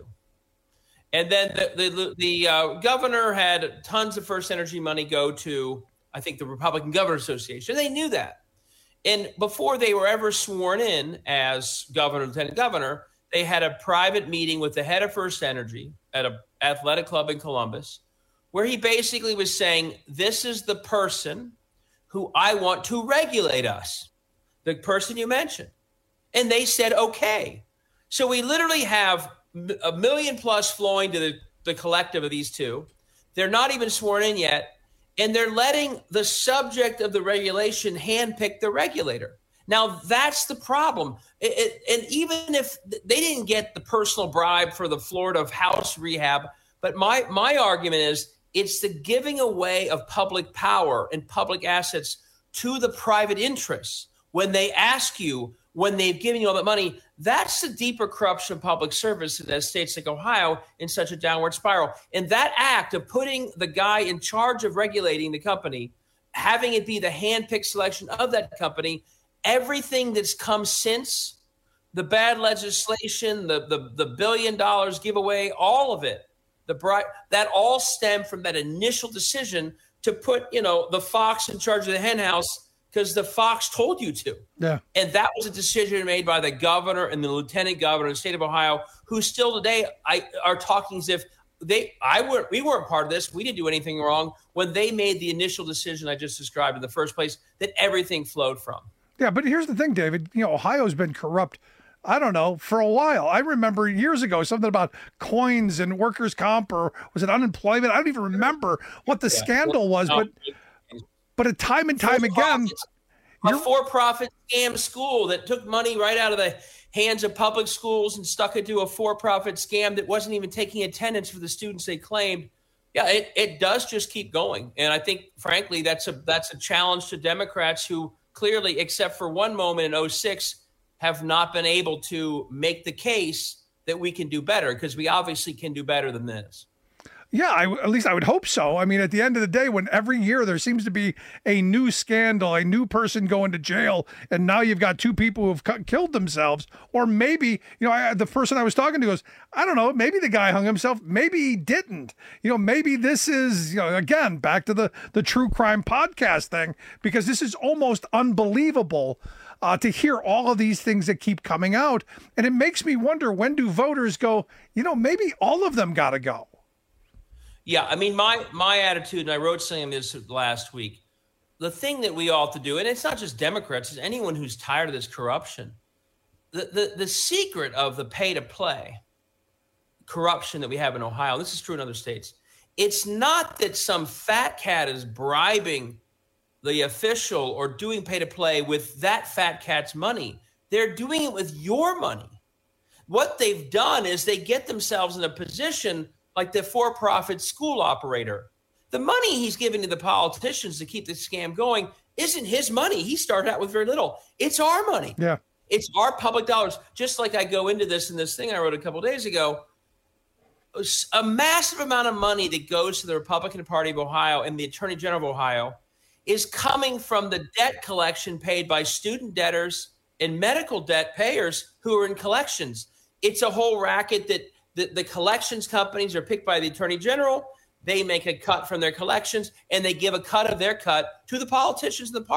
And then the the, the uh, governor had tons of First Energy money go to, I think, the Republican Governors Association. They knew that. And before they were ever sworn in as governor, lieutenant governor, they had a private meeting with the head of First Energy at an athletic club in Columbus, where he basically was saying, this is the person who I want to regulate us, the person you mentioned. And they said, okay. So we literally have a million plus flowing to the, the collective of these two. They're not even sworn in yet. And they're letting the subject of the regulation handpick the regulator. Now, that's the problem. It, it, and even if they didn't get the personal bribe for the Florida house rehab, but my, my argument is it's the giving away of public power and public assets to the private interests. When they ask you, when they've given you all that money, that's the deeper corruption of public service in states like Ohio in such a downward spiral. And that act of putting the guy in charge of regulating the company, having it be the handpicked selection of that company, everything that's come since, the bad legislation, the the, the billion dollars giveaway, all of it, the bright, that all stemmed from that initial decision to put, you know, the fox in charge of the hen house because the fox told you to. Yeah. And that was a decision made by the governor and the lieutenant governor of the state of Ohio, who still today I, are talking as if they, I weren't, we weren't part of this. We didn't do anything wrong when they made the initial decision I just described in the first place that everything flowed from. Yeah, but here's the thing, David. You know, Ohio's been corrupt, I don't know, for a while. I remember years ago something about coins and workers' comp, or was it unemployment? I don't even remember what the yeah. scandal was, but but a time and time again, a for-profit scam school that took money right out of the hands of public schools and stuck it to a for-profit scam that wasn't even taking attendance for the students they claimed. Yeah, it, it does just keep going. And I think, frankly, that's a that's a challenge to Democrats who clearly, except for one moment in oh six, have not been able to make the case that we can do better, because we obviously can do better than this. Yeah, I, at least I would hope so. I mean, at the end of the day, when every year there seems to be a new scandal, a new person going to jail, and now you've got two people who have cu- killed themselves, or maybe, you know, I, the person I was talking to goes, I don't know, maybe the guy hung himself, maybe he didn't. You know, maybe this is, you know, again, back to the, the true crime podcast thing, because this is almost unbelievable uh, to hear all of these things that keep coming out. And it makes me wonder, when do voters go, you know, maybe all of them got to go? Yeah, I mean, my my attitude, and I wrote something on this last week, the thing that we all have to do, and it's not just Democrats, it's anyone who's tired of this corruption. The the, the secret of the pay-to-play corruption that we have in Ohio, this is true in other states, it's not that some fat cat is bribing the official or doing pay-to-play with that fat cat's money. They're doing it with your money. What they've done is they get themselves in a position like the for-profit school operator. The money he's giving to the politicians to keep the scam going isn't his money. He started out with very little. It's our money. Yeah. It's our public dollars. Just like I go into this in this thing I wrote a couple of days ago, a massive amount of money that goes to the Republican Party of Ohio and the Attorney General of Ohio is coming from the debt collection paid by student debtors and medical debt payers who are in collections. It's a whole racket that The, the collections companies are picked by the Attorney General. They make a cut from their collections, and they give a cut of their cut to the politicians and the parties.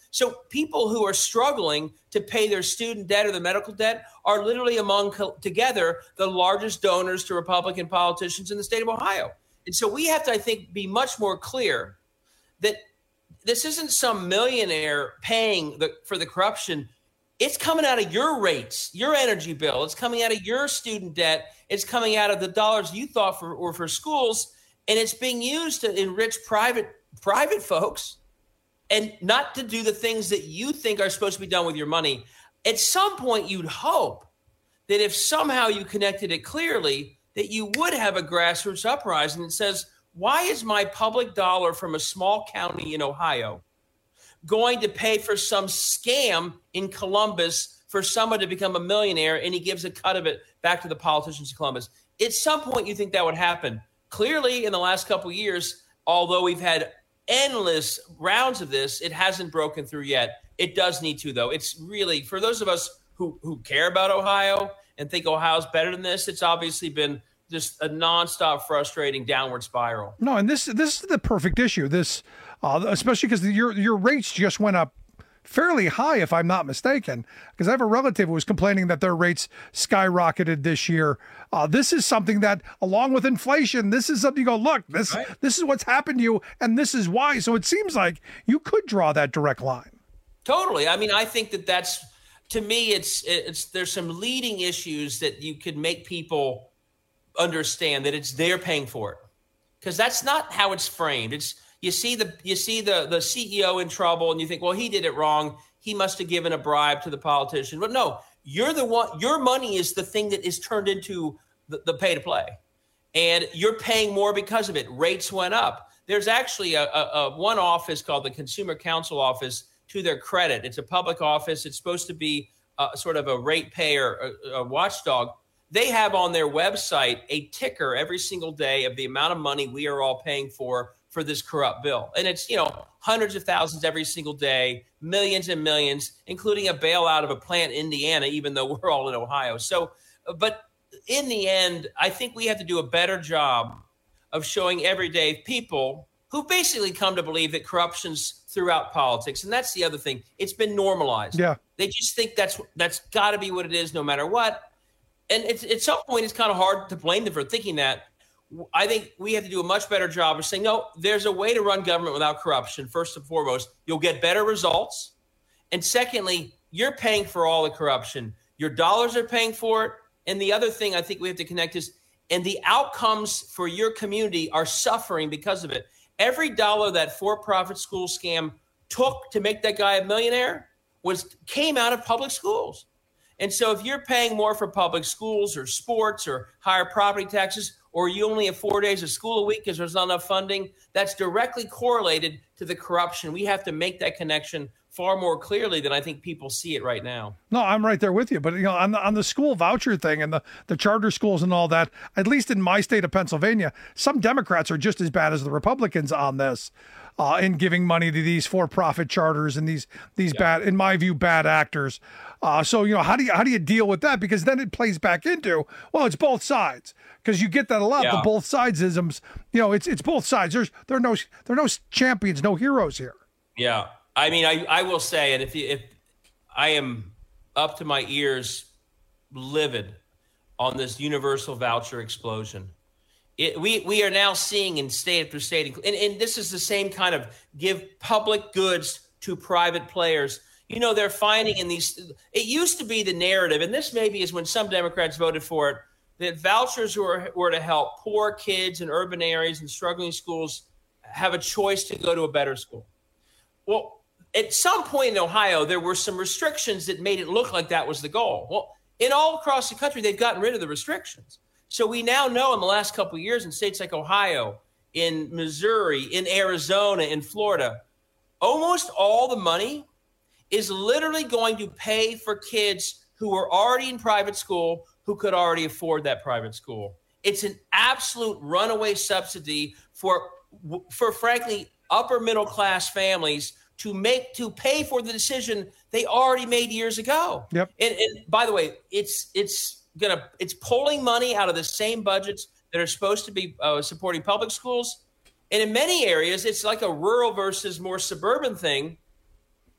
So people who are struggling to pay their student debt or their medical debt are literally among co- together the largest donors to Republican politicians in the state of Ohio. And so we have to, I think, be much more clear that this isn't some millionaire paying the, for the corruption. It's coming out of your rates, your energy bill. It's coming out of your student debt. It's coming out of the dollars you thought for, were for schools. And it's being used to enrich private private folks and not to do the things that you think are supposed to be done with your money. At some point, you'd hope that if somehow you connected it clearly, that you would have a grassroots uprising that says, why is my public dollar from a small county in Ohio going to pay for some scam in Columbus for someone to become a millionaire, and he gives a cut of it back to the politicians of Columbus? At some point, you think that would happen. Clearly, in the last couple of years, although we've had endless rounds of this, it hasn't broken through yet. It does need to, though. It's really, for those of us who, who care about Ohio and think Ohio's better than this, it's obviously been just a nonstop frustrating downward spiral. No, and this this is the perfect issue. This, uh, especially because your your rates just went up fairly high, if I'm not mistaken. Because I have a relative who was complaining that their rates skyrocketed this year. Uh, this is something that, along with inflation, this is something you go, look, this right. this is what's happened to you, and this is why. So it seems like you could draw that direct line. Totally. I mean, I think that that's, to me, it's it's there's some leading issues that you could make people understand that it's they're paying for it, because that's not how it's framed. It's you see the you see the the C E O in trouble, and you think, well, he did it wrong. He must have given a bribe to the politician. But no, you're the one. Your money is the thing that is turned into the, the pay to play, and you're paying more because of it. Rates went up. There's actually a, a, a one office called the Consumer Counsel Office. To their credit, it's a public office. It's supposed to be uh, sort of a ratepayer, a, a watchdog. They have on their website a ticker every single day of the amount of money we are all paying for for this corrupt bill. And it's, you know, hundreds of thousands every single day, millions and millions, including a bailout of a plant in Indiana, even though we're all in Ohio. So, but in the end, I think we have to do a better job of showing everyday people who basically come to believe that corruption's throughout politics. And that's the other thing. It's been normalized. Yeah. They just think that's that's got to be what it is no matter what. And it's, at some point, it's kind of hard to blame them for thinking that. I think we have to do a much better job of saying, no, there's a way to run government without corruption. First and foremost, you'll get better results. And secondly, you're paying for all the corruption. Your dollars are paying for it. And the other thing I think we have to connect is, and the outcomes for your community are suffering because of it. Every dollar that for-profit school scam took to make that guy a millionaire was came out of public schools. And so if you're paying more for public schools or sports or higher property taxes, or you only have four days of school a week because there's not enough funding, that's directly correlated to the corruption. We have to make that connection far more clearly than I think people see it right now. No, I'm right there with you. But, you know, on the, on the school voucher thing and the, the charter schools and all that, at least in my state of Pennsylvania, some Democrats are just as bad as the Republicans on this uh, in giving money to these for-profit charters and these these yeah. bad, in my view, bad actors. Uh, so, you know, how do you how do you deal with that? Because then it plays back into, well, it's both sides. Because you get that a lot, yeah. the both sides isms. You know, it's it's both sides. There's there are no there are no champions, no heroes here. Yeah. I mean, I, I will say, and if you, if I am up to my ears livid on this universal voucher explosion, it, we we are now seeing in state after state, and, and this is the same kind of give public goods to private players. You know, they're finding in these, it used to be the narrative, and this maybe is when some Democrats voted for it, that vouchers were, were to help poor kids in urban areas and struggling schools have a choice to go to a better school. Well, at some point in Ohio, there were some restrictions that made it look like that was the goal. Well, in all across the country, they've gotten rid of the restrictions. So we now know in the last couple of years in states like Ohio, in Missouri, in Arizona, in Florida, almost all the money is literally going to pay for kids who are already in private school who could already afford that private school. It's an absolute runaway subsidy for, for frankly, upper middle class families to make to pay for the decision they already made years ago. Yep. And, and by the way, it's it's gonna it's pulling money out of the same budgets that are supposed to be uh, supporting public schools. And in many areas, it's like a rural versus more suburban thing.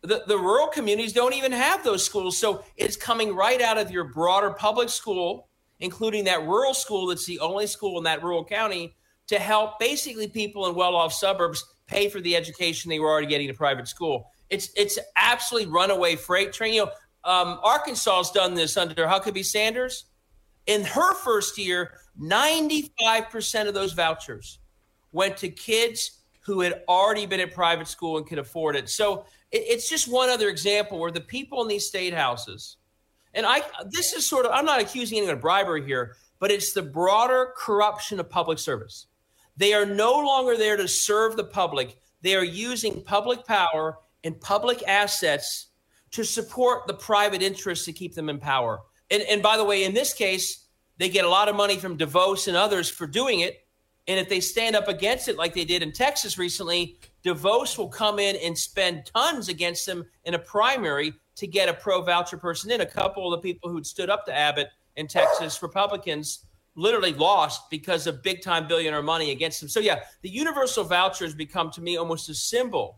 the, the rural communities don't even have those schools. So it's coming right out of your broader public school, including that rural school that's the only school in that rural county, to help basically people in well-off suburbs pay for the education they were already getting in a private school. It's it's absolutely runaway freight train. You know, um, Arkansas has done this under Huckabee Sanders. In her first year, ninety-five percent of those vouchers went to kids who had already been at private school and could afford it. So it, it's just one other example where the people in these state houses, and I, this is sort of, I'm not accusing anyone of bribery here, but it's the broader corruption of public service. They are no longer there to serve the public. They are using public power and public assets to support the private interests to keep them in power. And, and by the way, in this case, they get a lot of money from DeVos and others for doing it. And if they stand up against it like they did in Texas recently, DeVos will come in and spend tons against them in a primary to get a pro-voucher person in. A couple of the people who'd stood up to Abbott in Texas, Republicans, literally lost because of big-time billionaire money against them. So, yeah, the universal voucher has become, to me, almost a symbol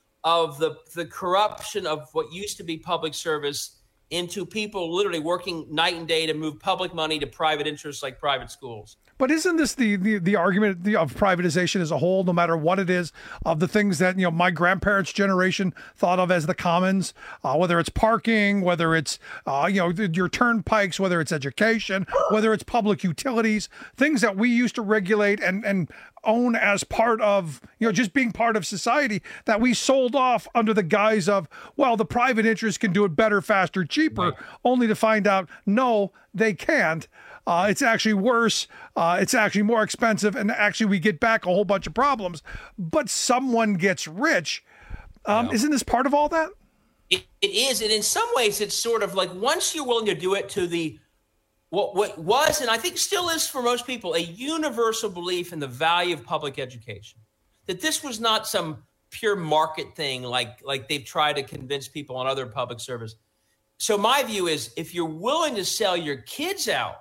of the, the corruption of what used to be public service into people literally working night and day to move public money to private interests like private schools. But isn't this the, the, the argument of privatization as a whole, no matter what it is, of the things that, you know, my grandparents' generation thought of as the commons, uh, whether it's parking, whether it's, uh, you know, your turnpikes, whether it's education, whether it's public utilities, things that we used to regulate and, and own as part of, you know, just being part of society, that we sold off under the guise of, well, the private interest can do it better, faster, cheaper, right, only to find out, no, they can't. Uh, it's actually worse. Uh, it's actually more expensive. And actually, we get back a whole bunch of problems. But someone gets rich. Um, yeah. Isn't this part of all that? It, it is. And in some ways, it's sort of like once you're willing to do it to the what, what was, and I think still is for most people, a universal belief in the value of public education, that this was not some pure market thing like, like they've tried to convince people on other public service. So my view is if you're willing to sell your kids out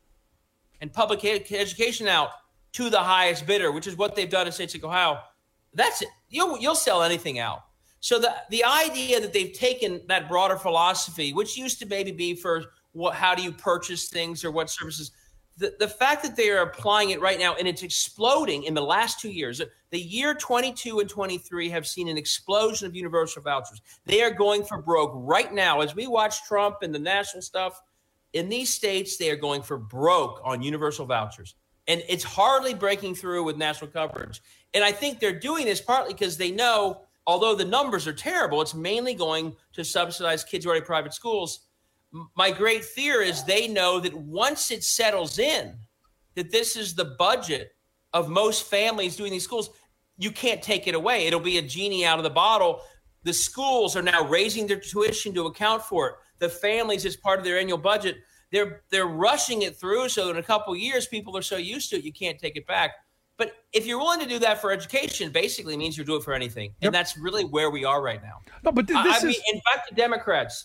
and public education out to the highest bidder, which is what they've done in states like Ohio, that's it. You'll, you'll sell anything out. So the, the idea that they've taken that broader philosophy, which used to maybe be for what, how do you purchase things or what services, the, the fact that they are applying it right now and it's exploding in the last two years, the year twenty-two and twenty-three have seen an explosion of universal vouchers. They are going for broke right now. As we watch Trump and the national stuff, in these states, they are going for broke on universal vouchers. And it's hardly breaking through with national coverage. And I think they're doing this partly because they know, although the numbers are terrible, it's mainly going to subsidize kids who are in private schools. My great fear is they know that once it settles in, that this is the budget of most families doing these schools, you can't take it away. It'll be a genie out of the bottle. The schools are now raising their tuition to account for it. The families, as part of their annual budget, they're they're rushing it through so that in a couple of years, people are so used to it, you can't take it back. But if you're willing to do that for education, basically means you'll do it for anything. Yep. And that's really where we are right now. No, but th- this I, I is... mean, in fact, the Democrats,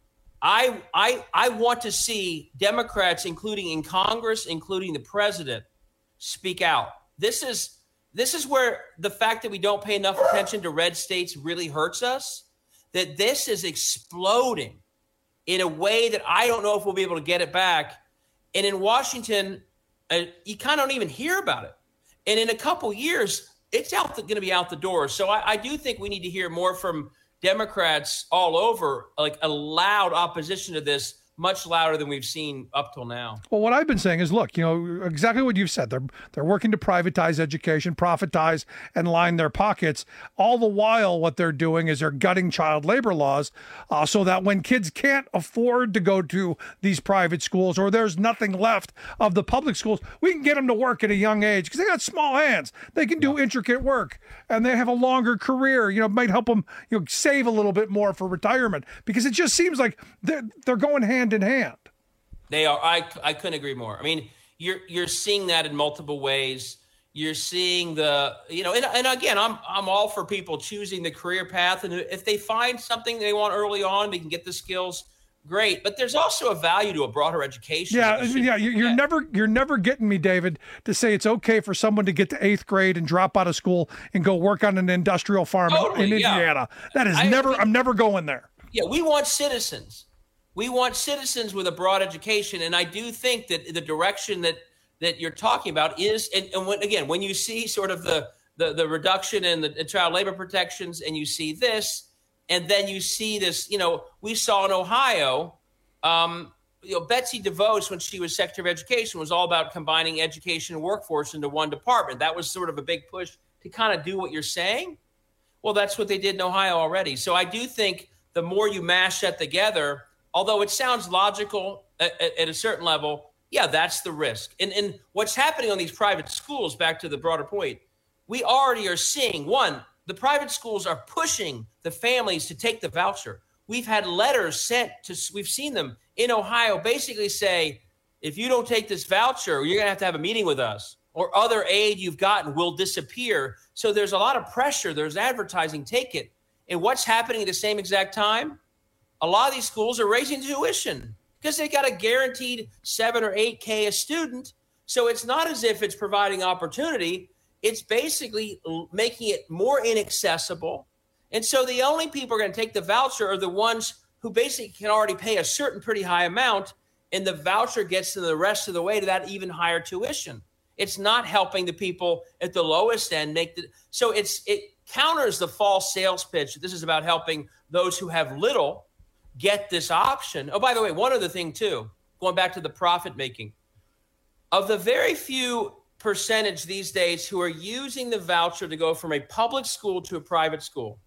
I, I, I want to see Democrats, including in Congress, including the president, speak out. This is this is where the fact that we don't pay enough attention to red states really hurts us, that this is exploding in a way that I don't know if we'll be able to get it back. And in Washington, uh, you kind of don't even hear about it. And in a couple years, it's out going to be out the door. So I, I do think we need to hear more from Democrats all over, like a loud opposition to this, much louder than we've seen up till now. Well, what I've been saying is, look, you know, exactly what you've said. They're they're working to privatize education, profitize, and line their pockets. All the while, what they're doing is they're gutting child labor laws uh, so that when kids can't afford to go to these private schools or there's nothing left of the public schools, we can get them to work at a young age because they got small hands. They can do intricate work and they have a longer career. You know, it might help them, you know, save a little bit more for retirement because it just seems like they're, they're going hand in hand. They are. I, I couldn't agree more. I mean, you're you're seeing that in multiple ways. You're seeing the, you know, and, and again, I'm I'm all for people choosing the career path. And if they find something they want early on, they can get the skills. great, but there's also a value to a broader education. Yeah, yeah. You're, you're never you're never getting me, David, to say it's okay for someone to get to eighth grade and drop out of school and go work on an industrial farm Totally, in yeah. Indiana. That is I- never. I'm never going there. Yeah, we want citizens. We want citizens with a broad education, and I do think that the direction that that you're talking about is, and, and when, again, when you see sort of the the, the reduction in the child labor protections, and you see this, and then you see this, you know, we saw in Ohio, um, you know, Betsy DeVos, when she was Secretary of Education, was all about combining education and workforce into one department. That was sort of a big push to kind of do what you're saying. Well, that's what they did in Ohio already. So I do think the more you mash that together, although it sounds logical at, at, at a certain level, yeah, that's the risk. And, and what's happening on these private schools, back to the broader point, we already are seeing, one, the private schools are pushing the families to take the voucher. We've had letters sent to, we've seen them in Ohio basically say, if you don't take this voucher, you're going to have to have a meeting with us, or other aid you've gotten will disappear. So there's a lot of pressure. There's advertising, take it. And what's happening at the same exact time? A lot of these schools are raising tuition because they got a guaranteed seven or eight K a student. So it's not as if it's providing opportunity. It's basically making it more inaccessible. And so the only people who are going to take the voucher are the ones who basically can already pay a certain pretty high amount, and the voucher gets them the rest of the way to that even higher tuition. It's not helping the people at the lowest end make the, so it's it counters the false sales pitch that this is about helping those who have little get this option. Oh, by the way, one other thing too, going back to the profit making, of the very few percentage these days who are using the voucher to go from a public school to a private school,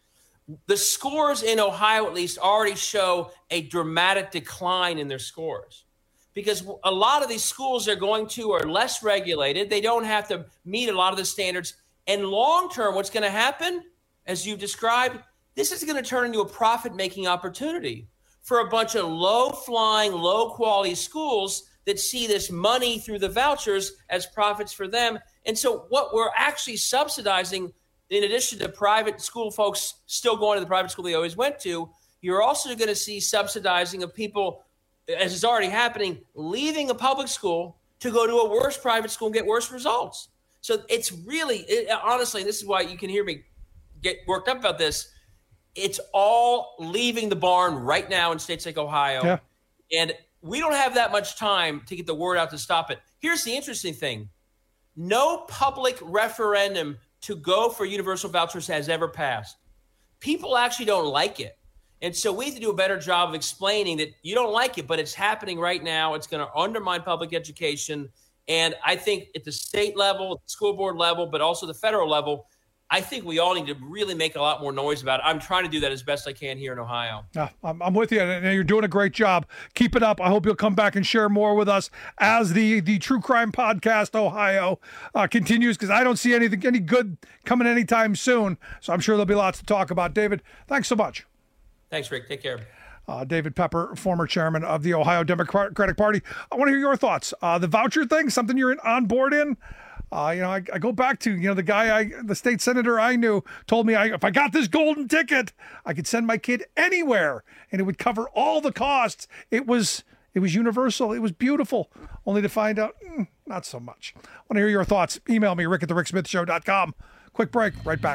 the scores in Ohio at least already show a dramatic decline in their scores, because a lot of these schools they're going to are less regulated. They don't have to meet a lot of the standards. And long term, what's going to happen, as you described, this is going to turn into a profit-making opportunity for a bunch of low-flying, low-quality schools that see this money through the vouchers as profits for them. And so what we're actually subsidizing, in addition to private school folks still going to the private school they always went to, you're also going to see subsidizing of people, as is already happening, leaving a public school to go to a worse private school and get worse results. So it's really, it, honestly, this is why you can hear me get worked up about this. It's all leaving the barn right now in states like Ohio. Yeah. And we don't have that much time to get the word out to stop it. Here's the interesting thing. No public referendum to go for universal vouchers has ever passed. People actually don't like it. And so we have to do a better job of explaining that you don't like it, but it's happening right now. It's going to undermine public education. And I think at the state level, school board level, but also the federal level, I think we all need to really make a lot more noise about it. I'm trying to do that as best I can here in Ohio. Yeah, I'm, I'm with you, and you're doing a great job. Keep it up. I hope you'll come back and share more with us as the, the True Crime Podcast Ohio uh, continues, because I don't see anything any good coming anytime soon. So I'm sure there'll be lots to talk about. David, thanks so much. Thanks, Rick. Take care. Uh, David Pepper, former chairman of the Ohio Democratic Party. I want to hear your thoughts. Uh, the voucher thing, something you're on board in? Uh, you know, I, I go back to, you know, the guy, I, the state senator I knew told me I, if I got this golden ticket, I could send my kid anywhere and it would cover all the costs. It was, it was universal. It was beautiful, only to find out, mm, not so much. I want to hear your thoughts. Email me, rick at the rick smith show dot com. Quick break, right back.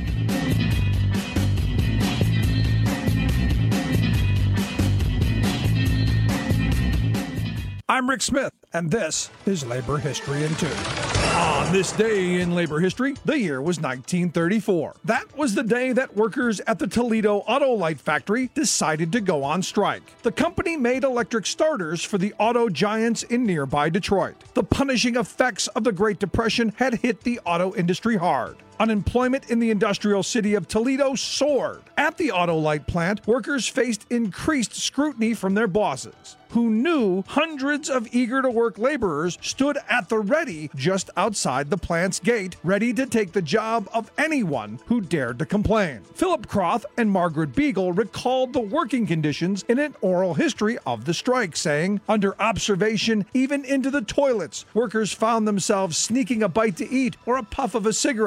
I'm Rick Smith, and this is Labor History in Two. On this day in labor history, the year was nineteen thirty-four. That was the day that workers at the Toledo Autolite factory decided to go on strike. The company made electric starters for the auto giants in nearby Detroit. The punishing effects of the Great Depression had hit the auto industry hard. Unemployment in the industrial city of Toledo soared. At the Autolite plant, workers faced increased scrutiny from their bosses, who knew hundreds of eager-to-work laborers stood at the ready just outside the plant's gate, ready to take the job of anyone who dared to complain. Philip Croth and Margaret Beagle recalled the working conditions in an oral history of the strike, saying, under observation, even into the toilets, workers found themselves sneaking a bite to eat or a puff of a cigarette, a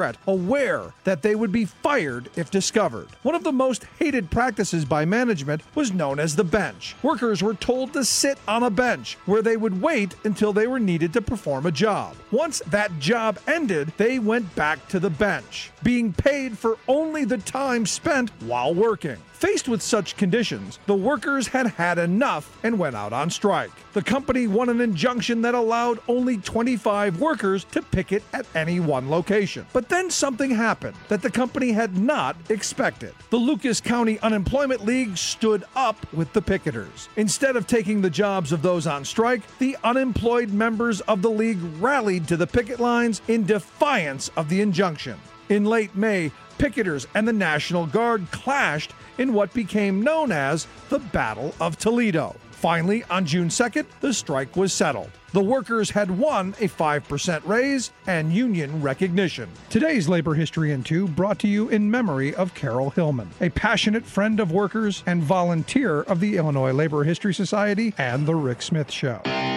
aware that they would be fired if discovered. One of the most hated practices by management was known as the bench. Workers were told to sit on a bench where they would wait until they were needed to perform a job. Once that job ended, they went back to the bench, being paid for only the time spent while working. Faced with such conditions, the workers had had enough and went out on strike. The company won an injunction that allowed only twenty-five workers to picket at any one location. But then something happened that the company had not expected. The Lucas County Unemployment League stood up with the picketers. Instead of taking the jobs of those on strike, the unemployed members of the league rallied to the picket lines in defiance of the injunction. In late May, picketers and the National Guard clashed in what became known as the Battle of Toledo. Finally, on June second, the strike was settled. The workers had won a five percent raise and union recognition. Today's Labor History in Two brought to you in memory of Carol Hillman, a passionate friend of workers and volunteer of the Illinois Labor History Society and The Rick Smith Show.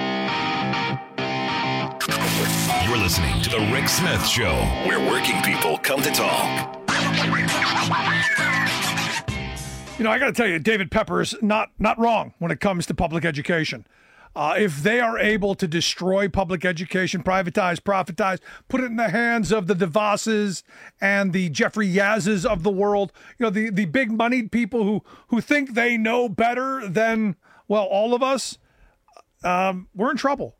You're listening to The Rick Smith Show, where working people come to talk. You know, I got to tell you, David Pepper's not not wrong when it comes to public education. Uh, if they are able to destroy public education, privatize, profitize, put it in the hands of the DeVosses and the Jeffrey Yaz's of the world, you know, the, the big moneyed people who, who think they know better than, well, all of us, um, we're in trouble.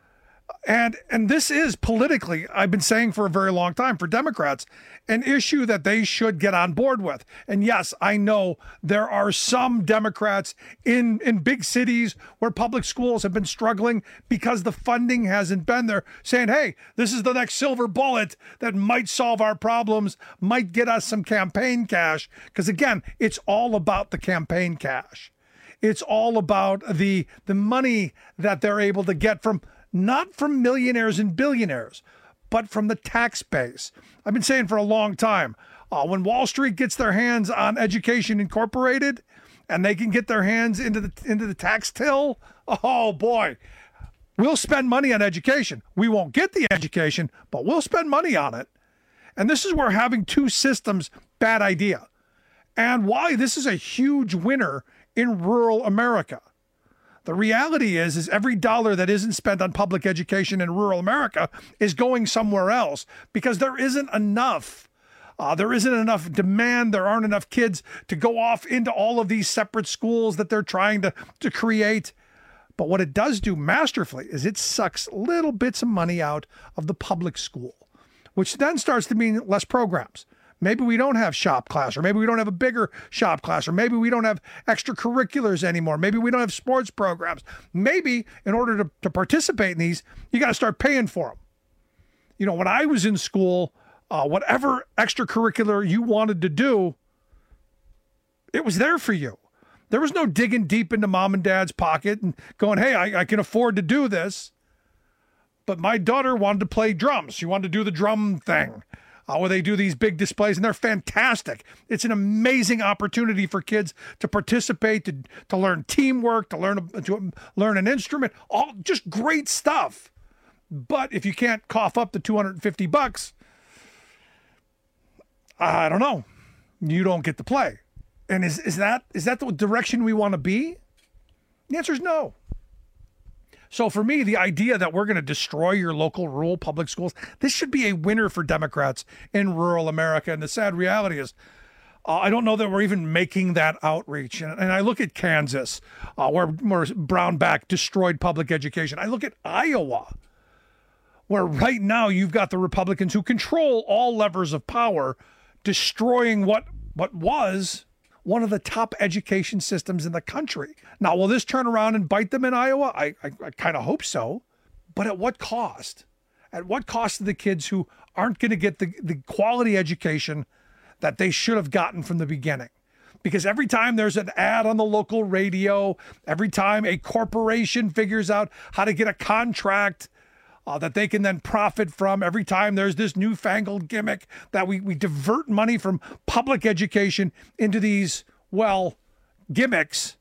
And and this is politically, I've been saying for a very long time, for Democrats, an issue that they should get on board with. And yes, I know there are some Democrats in, in big cities where public schools have been struggling because the funding hasn't been there, saying, hey, this is the next silver bullet that might solve our problems, might get us some campaign cash. Because again, it's all about the campaign cash. It's all about the the money that they're able to get from, not from millionaires and billionaires, but from the tax base. I've been saying for a long time, uh, when Wall Street gets their hands on Education Incorporated and they can get their hands into the into the tax till, oh boy, we'll spend money on education. We won't get the education, but we'll spend money on it. And this is where having two systems, bad idea. And why this is a huge winner in rural America. The reality is, is every dollar that isn't spent on public education in rural America is going somewhere else because there isn't enough. Uh, there isn't enough demand. There aren't enough kids to go off into all of these separate schools that they're trying to, to create. But what it does do masterfully is it sucks little bits of money out of the public school, which then starts to mean less programs. Maybe we don't have shop class, or maybe we don't have a bigger shop class, or maybe we don't have extracurriculars anymore. Maybe we don't have sports programs. Maybe in order to, to participate in these, you got to start paying for them. You know, when I was in school, uh, whatever extracurricular you wanted to do, it was there for you. There was no digging deep into mom and dad's pocket and going, hey, I, I can afford to do this. But my daughter wanted to play drums. She wanted to do the drum thing. Uh, where they do these big displays, and they're fantastic. It's an amazing opportunity for kids to participate, to to learn teamwork, to learn to learn an instrument, all just great stuff. But if you can't cough up the two hundred fifty bucks, I don't know, you don't get to play. And is is that is that the direction we want to be? The answer is no. So for me, the idea that we're going to destroy your local rural public schools, this should be a winner for Democrats in rural America. And the sad reality is, uh, I don't know that we're even making that outreach. And, and I look at Kansas, uh, where, where Brownback destroyed public education. I look at Iowa, where right now you've got the Republicans who control all levers of power, destroying what what was one of the top education systems in the country. Now, will this turn around and bite them in Iowa? I, I, I kind of hope so. But at what cost? At what cost to the kids who aren't going to get the, the quality education that they should have gotten from the beginning? Because every time there's an ad on the local radio, every time a corporation figures out how to get a contract uh, that they can then profit from, every time there's this newfangled gimmick that we, we divert money from public education into these, well, gimmicks,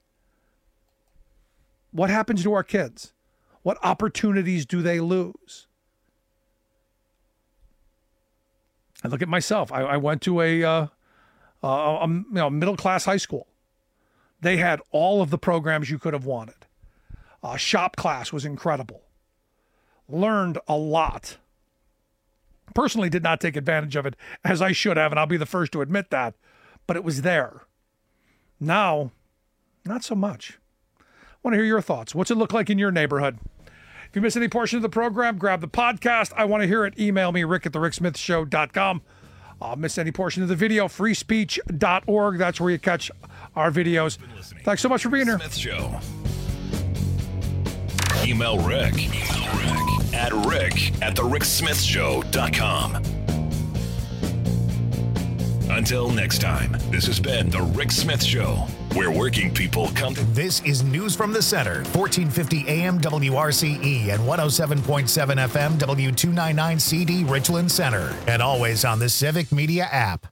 what happens to our kids? What opportunities do they lose? I look at myself. I, I went to a, uh, a, a you know, middle-class high school. They had all of the programs you could have wanted. Uh, shop class was incredible. Learned a lot. Personally did not take advantage of it as I should have, and I'll be the first to admit that, but it was there. Now, not so much. I want to hear your thoughts. What's it look like in your neighborhood? If you miss any portion of the program, grab the podcast. I want to hear it. Email me, rick at the rick smith show dot com. Uh, miss any portion of the video, free speech dot org. That's where you catch our videos. Thanks so much for being here. Smith Show. Email Rick. Email Rick at rick at the rick smith show dot com. Until next time, this has been The Rick Smith Show, where working people come to... This is News from the Center, fourteen fifty A M W R C E and one oh seven point seven F M W two ninety-nine C D Richland Center, and always on the Civic Media app.